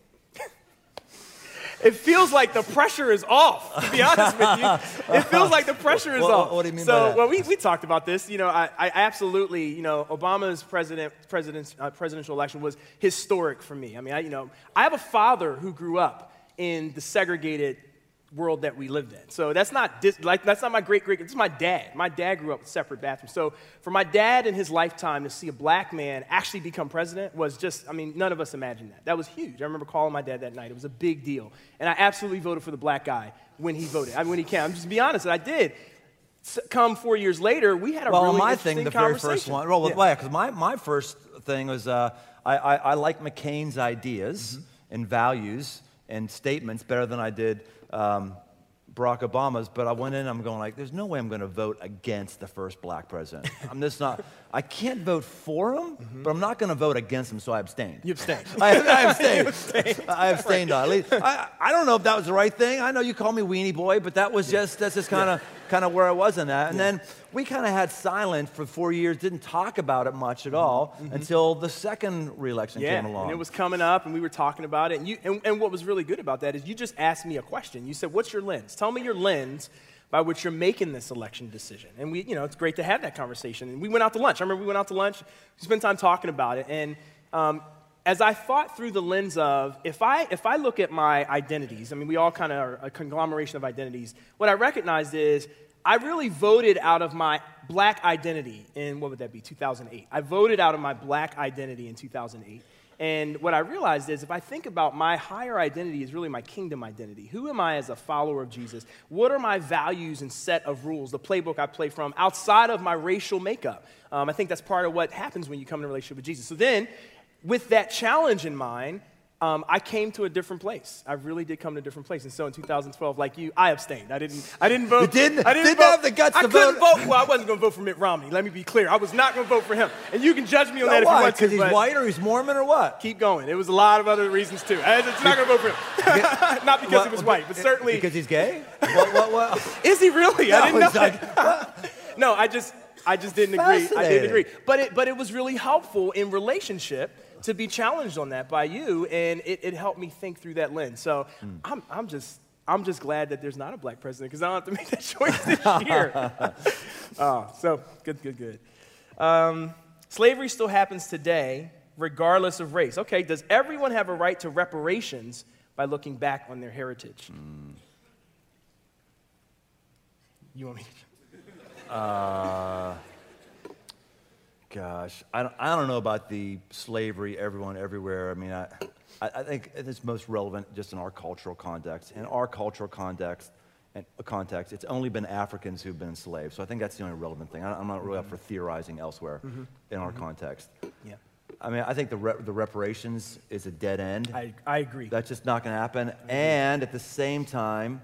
It feels like the pressure is off, to be honest with you. It feels like the pressure is off. What do you mean by that? So, well, we talked about this. I absolutely, Obama's presidential election was historic for me. I mean, I have a father who grew up in the segregated world that we lived in. So that's not my great-great, this is my dad. My dad grew up with separate bathrooms. So for my dad in his lifetime to see a black man actually become president was just, none of us imagined that. That was huge. I remember calling my dad that night. It was a big deal. And I absolutely voted for the black guy when he voted. When he came. I'm just be honest, I did. Come 4 years later, we had a really interesting the conversation. very first one. Well, yeah, because my first thing was I like McCain's ideas and values and statements better than I did Barack Obama's, but I went in, I'm going like, there's no way I'm going to vote against the first black president. I'm just not, I can't vote for him, but I'm not going to vote against him, so I abstained. You abstained. I abstained. I abstained on it. I don't know if that was the right thing. I know you call me weenie boy, but that's just kind of where I was in that. And then we kind of had silence for 4 years, didn't talk about it much at all until the second re-election came along. And it was coming up, and we were talking about it. And what was really good about that is you just asked me a question. You said, what's your lens? Tell me your lens by which you're making this election decision. And it's great to have that conversation. And we went out to lunch. I remember we went out to lunch. We spent time talking about it. And as I thought through the lens of, if I look at my identities, we all kind of are a conglomeration of identities, what I recognized is I really voted out of my black identity in, what would that be, 2008. I voted out of my black identity in 2008. And what I realized is if I think about my higher identity is really my kingdom identity. Who am I as a follower of Jesus? What are my values and set of rules, the playbook I play from outside of my racial makeup? I think that's part of what happens when you come in a relationship with Jesus. So then, with that challenge in mind, I came to a different place. I really did come to a different place. And so in 2012, like you, I abstained. I didn't vote. You didn't? I didn't vote. Have the guts to vote? I couldn't vote. Well, I wasn't going to vote for Mitt Romney. Let me be clear. I was not going to vote for him. And you can judge me on that if you want to. Because he's white or he's Mormon or what? Keep going. There was a lot of other reasons too. I'm not going to vote for him. Not because he was white, but certainly. Because he's gay? What? Is he really? I didn't know that. No, I just didn't agree. I didn't agree. But it was really helpful in relationship to be challenged on that by you, and it helped me think through that lens. So I'm just glad that there's not a black president because I don't have to make that choice this year. So good. Slavery still happens today, regardless of race. Okay, does everyone have a right to reparations by looking back on their heritage? You want me to? Gosh, I don't know about the slavery, everyone, everywhere. I think it's most relevant just in our cultural context. In our cultural context, it's only been Africans who've been enslaved. So I think that's the only relevant thing. I'm not really up for theorizing elsewhere in our context. Yeah. I think the reparations is a dead end. I agree. That's just not going to happen. And at the same time,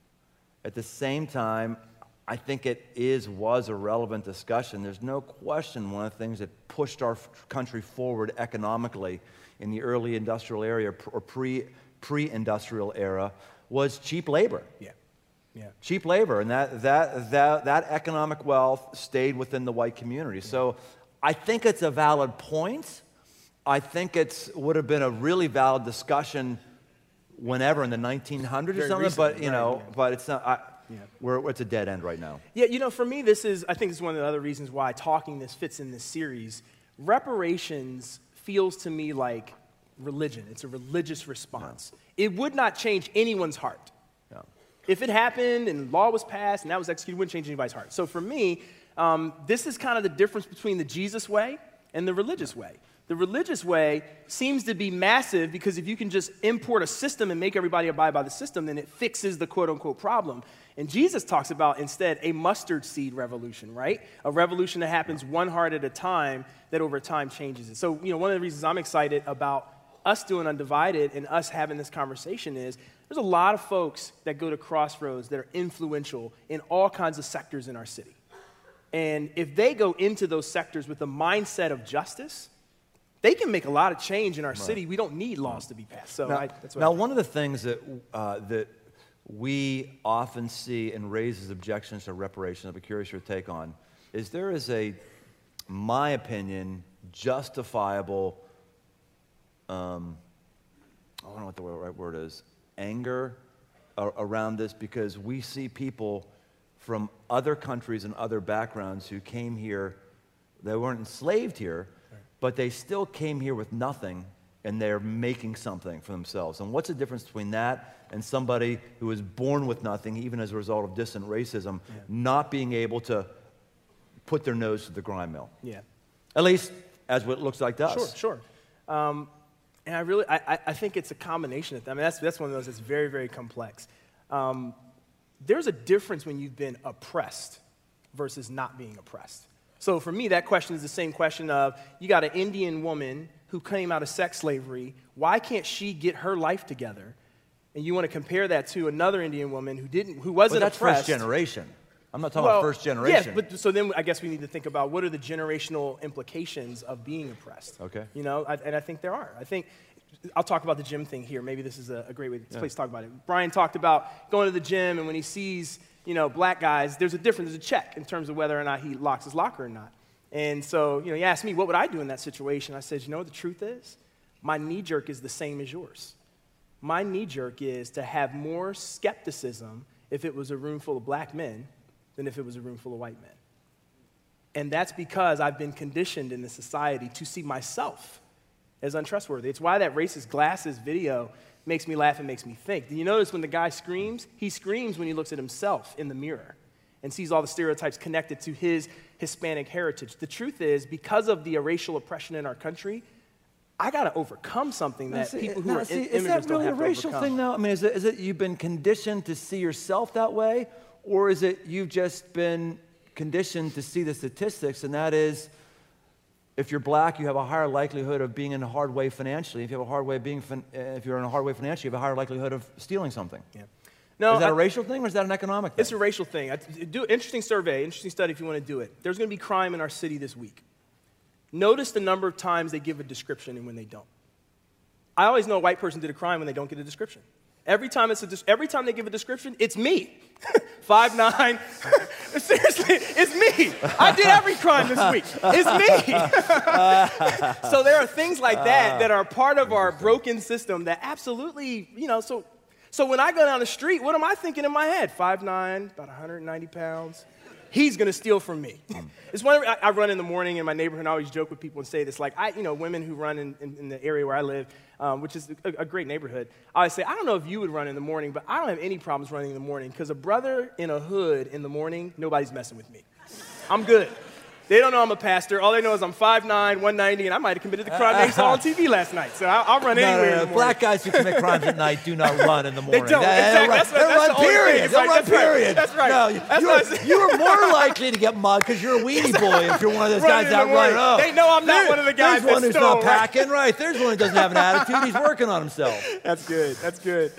I think it was a relevant discussion. There's no question one of the things that pushed our country forward economically in the early industrial area or pre-industrial era was cheap labor. Yeah. Cheap labor, and that economic wealth stayed within the white community. Yeah. So I think it's a valid point. I think would have been a really valid discussion whenever in the 1900s or something, but but it's not. It's a dead end right now. Yeah, for me, I think this is one of the other reasons why talking this fits in this series. Reparations feels to me like religion. It's a religious response. Yeah. It would not change anyone's heart. Yeah. If it happened and law was passed and that was executed, it wouldn't change anybody's heart. So for me, this is kind of the difference between the Jesus way and the religious way. The religious way seems to be massive because if you can just import a system and make everybody abide by the system, then it fixes the quote-unquote problem. And Jesus talks about, instead, a mustard seed revolution, right? A revolution that happens one heart at a time that over time changes it. So, one of the reasons I'm excited about us doing Undivided and us having this conversation is there's a lot of folks that go to Crossroads that are influential in all kinds of sectors in our city. And if they go into those sectors with a mindset of justice, they can make a lot of change in our city. We don't need laws to be passed. So that's what one of the things that we often see and raises objections to reparations, I'd be curious your take on, is there is my opinion, justifiable, I don't know what the right word is, anger around this because we see people from other countries and other backgrounds who came here, they weren't enslaved here, but they still came here with nothing and they're making something for themselves. And what's the difference between that and somebody who was born with nothing, even as a result of distant racism, not being able to put their nose to the grind mill? Yeah. At least as what it looks like to us. Sure. And I think it's a combination of them. I mean, that's one of those that's very, very complex. There's a difference when you've been oppressed versus not being oppressed. So for me, that question is the same question of, you got an Indian woman who came out of sex slavery. Why can't she get her life together? And you want to compare that to another Indian woman who wasn't that's oppressed. First generation. I'm not talking about first generation. Yeah, but so then I guess we need to think about what are the generational implications of being oppressed. Okay. You know, and I think there are. I think I'll talk about the gym thing here. Maybe this is a great place to talk about it. Brian talked about going to the gym, and when he sees, black guys, there's a check in terms of whether or not he locks his locker or not. And so, he asked me, what would I do in that situation? I said, what the truth is? My knee jerk is the same as yours. My knee jerk is to have more skepticism if it was a room full of black men than if it was a room full of white men. And that's because I've been conditioned in this society to see myself as untrustworthy. It's why that racist glasses video makes me laugh and makes me think. Do you notice when the guy screams? He screams when he looks at himself in the mirror and sees all the stereotypes connected to his Hispanic heritage. The truth is, because of the racial oppression in our country, I got to overcome something that people who are immigrants is that really don't have a racial to overcome. thing, though? I mean, is it you've been conditioned to see yourself that way, or is it you've just been conditioned to see the statistics, and that is, if you're black, you have a higher likelihood of being in a hard way financially. If you're in a hard way financially, you have a higher likelihood of stealing something. Yeah. No, is that a racial thing, or is that an economic thing? It's a racial thing. Do interesting survey, interesting study if you want to do it. There's going to be crime in our city this week. Notice the number of times they give a description and when they don't. I always know a white person did a crime when they don't get a description. Every time they give a description, it's me. 5'9". Seriously, it's me. I did every crime this week. It's me. So there are things like that are part of our broken system that absolutely, So when I go down the street, what am I thinking in my head? 5'9", about 190 pounds. He's going to steal from me. It's whenever I run in the morning in my neighborhood, and I always joke with people and say this, like, women who run in the area where I live, which is a great neighborhood, I always say, I don't know if you would run in the morning, but I don't have any problems running in the morning, because a brother in a hood in the morning, nobody's messing with me. I'm good. They don't know I'm a pastor. All they know is I'm 5'9", 190, and I might have committed the crime they saw on TV last night. So I'll run anywhere in the morning. Black guys who commit crimes at night do not run in the morning. They don't. Exactly. They'll run, period. They'll run, period. That's right. No, you're more likely to get mugged because you're a weenie boy if you're one of those guys out running. Oh, they know I'm not one of the guys There's one who's stole, not packing, right? There's one who doesn't have an attitude. He's working on himself. That's good. That's good.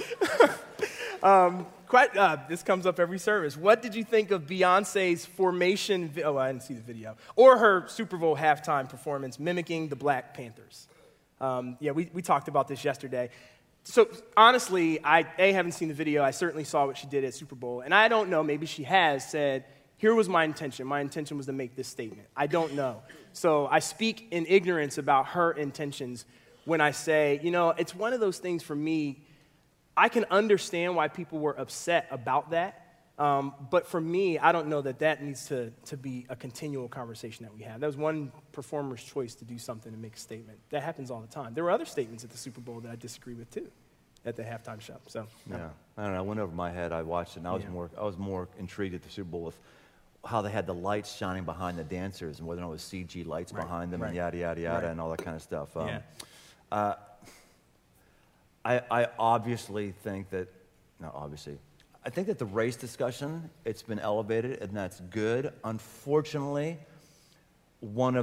This comes up every service. What did you think of Beyonce's Formation? I didn't see the video. Or her Super Bowl halftime performance mimicking the Black Panthers. We talked about this yesterday. So honestly, I haven't seen the video. I certainly saw what she did at Super Bowl. And I don't know, maybe she has said, here was my intention. My intention was to make this statement. I don't know. So I speak in ignorance about her intentions when I say, it's one of those things for me. I can understand why people were upset about that, but for me, I don't know that needs to be a continual conversation that we have. That was one performer's choice to do something and make a statement. That happens all the time. There were other statements at the Super Bowl that I disagree with too, at the halftime show. So yeah, I don't know. I went over my head. I watched it, and I was more intrigued at the Super Bowl with how they had the lights shining behind the dancers and whether or not it was CG lights behind them and yada yada yada and all that kind of stuff. I obviously think that, I think that the race discussion, it's been elevated, and that's good. Unfortunately, one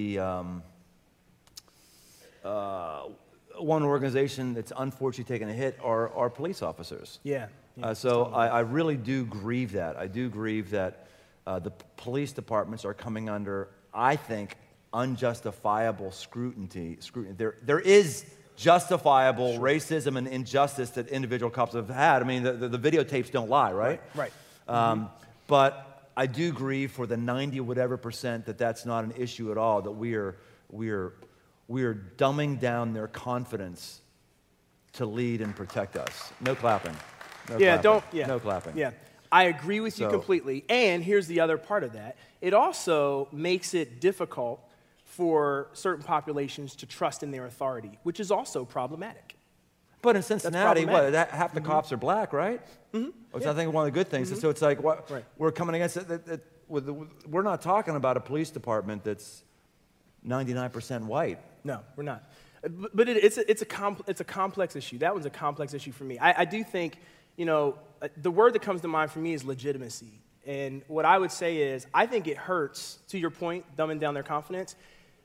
organization that's unfortunately taken a hit are police officers. So I really do grieve that. I do grieve that the police departments are coming under, I think, unjustifiable scrutiny. There is justifiable racism and injustice that individual cops have had. I mean, the videotapes don't lie, right? Right. But I do grieve for the 90% that's not an issue at all, that we are dumbing down their confidence to lead and protect us. No clapping. No clapping. Yeah. I agree with you completely. And here's the other part of that. It also makes it difficult for certain populations to trust in their authority, which is also problematic. But in Cincinnati, problematic. half the cops are black, right? Mm-hmm. Which I think is one of the good things. And so it's like, we're coming against it. We're not talking about a police department that's 99% white. No, we're not. But it's a complex issue. That one's a complex issue for me. I do think, the word that comes to mind for me is legitimacy. And what I would say is, I think it hurts, to your point, dumbing down their confidence.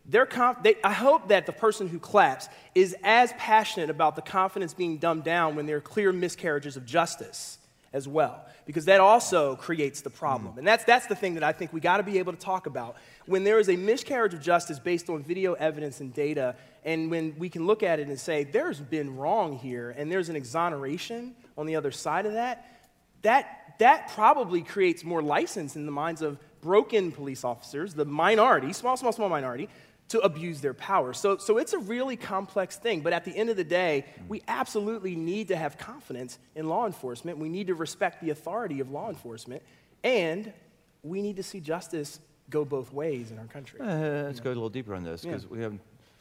I hope that the person who claps is as passionate about the confidence being dumbed down when there are clear miscarriages of justice as well, because that also creates the problem. And that's the thing that I think we got to be able to talk about. When there is a miscarriage of justice based on video evidence and data, and when we can look at it and say, there's been wrong here, and there's an exoneration on the other side of that probably creates more license in the minds of broken police officers, the minority, small minority, to abuse their power. So it's a really complex thing, but at the end of the day, we absolutely need to have confidence in law enforcement. We need to respect the authority of law enforcement, and we need to see justice go both ways in our country. Let's go a little deeper on this, because we have,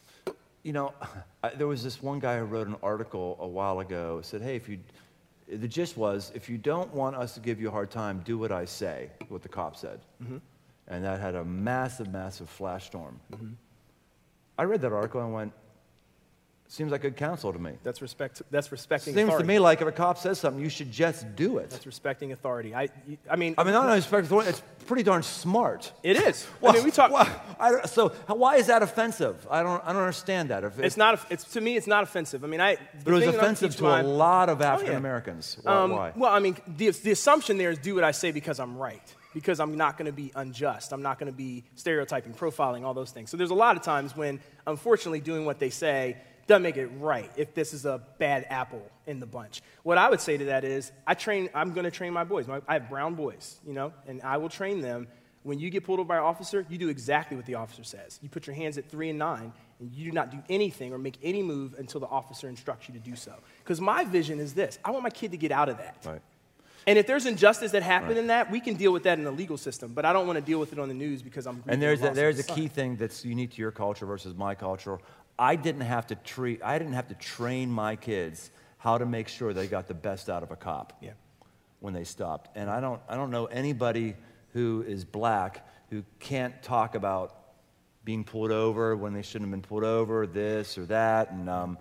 there was this one guy who wrote an article a while ago, said, hey, the gist was, if you don't want us to give you a hard time, do what I say, what the cop said. Mm-hmm. And that had a massive, massive flash storm. Mm-hmm. I read that article and went, seems like good counsel to me. That's respecting authority. Seems to me like if a cop says something, you should just do it. That's respecting authority. I mean, not respect authority, it's pretty darn smart. It is. Well, we talk. Well, so why is that offensive? I don't understand that. To me, it's not offensive. I mean, but it was offensive to a lot of African Americans. Why? Well, I mean, the assumption there is do what I say because I'm right. Because I'm not going to be unjust. I'm not going to be stereotyping, profiling, all those things. So there's a lot of times when, unfortunately, doing what they say doesn't make it right if this is a bad apple in the bunch. What I would say to that is, I'm going to train my boys. I have brown boys, and I will train them. When you get pulled over by an officer, you do exactly what the officer says. You put your hands at 3 and 9, and you do not do anything or make any move until the officer instructs you to do so. Because my vision is this. I want my kid to get out of that. Right. And if there's injustice that happened in that, we can deal with that in the legal system. But I don't want to deal with it on the news because I'm. And there's a key thing that's unique to your culture versus my culture. I didn't have to train my kids how to make sure they got the best out of a cop. Yeah. When they stopped, and I don't know anybody who is black who can't talk about being pulled over when they shouldn't have been pulled over, this or that,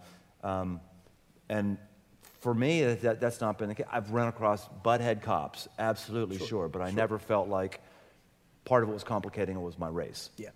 and. For me, that's not been the case. I've run across butthead cops, absolutely sure, but I never felt like part of what was complicating it was my race. Yeah.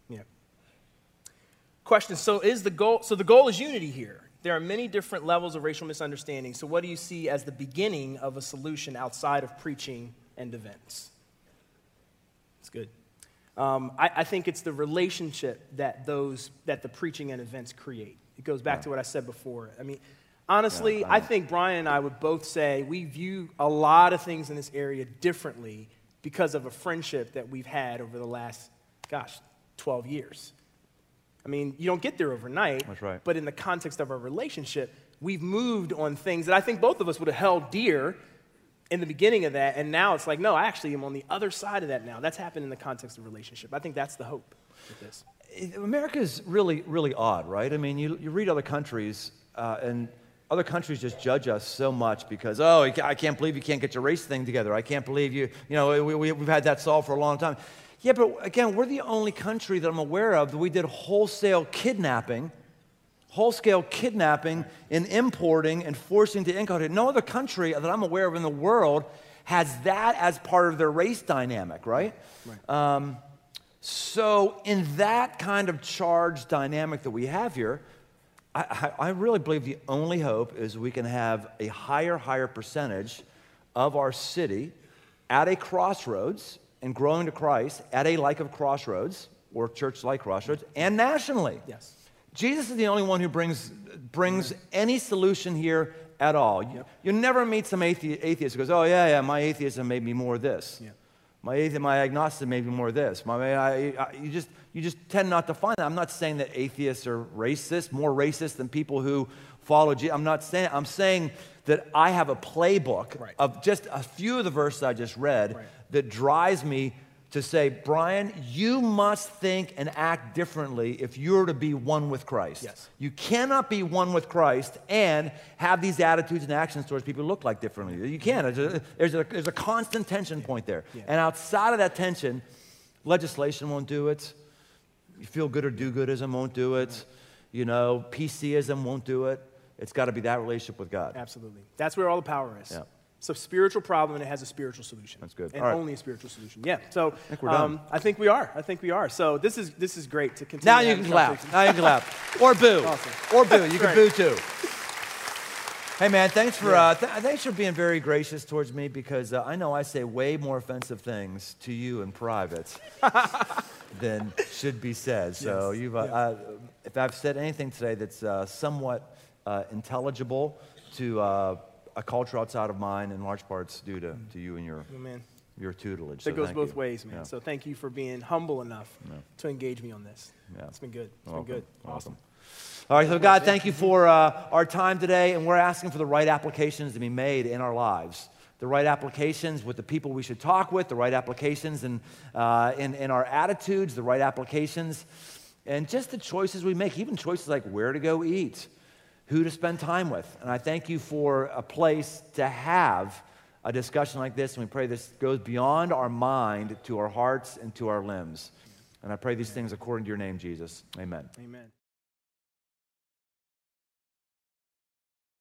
Question, so the goal is unity here. There are many different levels of racial misunderstanding, so what do you see as the beginning of a solution outside of preaching and events? It's good. I think it's the relationship that the preaching and events create. It goes back to what I said before. I mean, honestly, I think Brian and I would both say we view a lot of things in this area differently because of a friendship that we've had over the last, 12 years. I mean, you don't get there overnight. That's right. But in the context of our relationship, we've moved on things that I think both of us would have held dear in the beginning of that, and now it's like, no, I actually am on the other side of that now. That's happened in the context of relationship. I think that's the hope with this. America's really, really odd, right? I mean, you read other countries, and other countries just judge us so much because, I can't believe you can't get your race thing together. I can't believe we've had that solved for a long time. Yeah, but again, we're the only country that I'm aware of that we did wholesale kidnapping and importing and forcing to inculcate. No other country that I'm aware of in the world has that as part of their race dynamic, right? So in that kind of charged dynamic that we have here, I really believe the only hope is we can have a higher percentage of our city at a crossroads and growing to Christ at a like of crossroads or church like crossroads and nationally. Yes. Jesus is the only one who brings any solution here at all. Yep. You never meet some atheist who goes, my atheism made me more of this. Yep. My agnosticism made me more of this. You just tend not to find that. I'm not saying that atheists are racist, more racist than people who follow Jesus. I'm saying that I have a playbook of just a few of the verses I just read that drives me to say, Brian, you must think and act differently if you're to be one with Christ. Yes. You cannot be one with Christ and have these attitudes and actions towards people who look like differently. You can't. There's a constant tension point there. Yeah. And outside of that tension, legislation won't do it. You feel good or do-goodism won't do it. You know, PCism won't do it. It's got to be that relationship with God. Absolutely. That's where all the power is. Yeah. It's a spiritual problem, and it has a spiritual solution. That's good. And All right. only a spiritual solution. Yeah. So I think we're done. I think we are. So this is great to continue. Now you can clap. Now you can clap. Or boo. Awesome. Or boo. You can Great. boo too. Hey man, thanks for being very gracious towards me, because I know I say way more offensive things to you in private than should be said. So Yes. if I've said anything today that's somewhat intelligible to a culture outside of mine, in large parts due to you and Amen. your tutelage. That So goes thank both you. ways, man. Yeah. So thank you for being humble enough to engage me on this. Yeah. It's been good. It's Welcome. been good. Welcome. Awesome. All right, so God, thank you for our time today, and we're asking for the right applications to be made in our lives. The right applications with the people we should talk with, the right applications in our attitudes, the right applications, and just the choices we make, even choices like where to go eat, who to spend time with. And I thank you for a place to have a discussion like this, and we pray this goes beyond our mind to our hearts and to our limbs. And I pray these things according to your name, Jesus. Amen. Amen.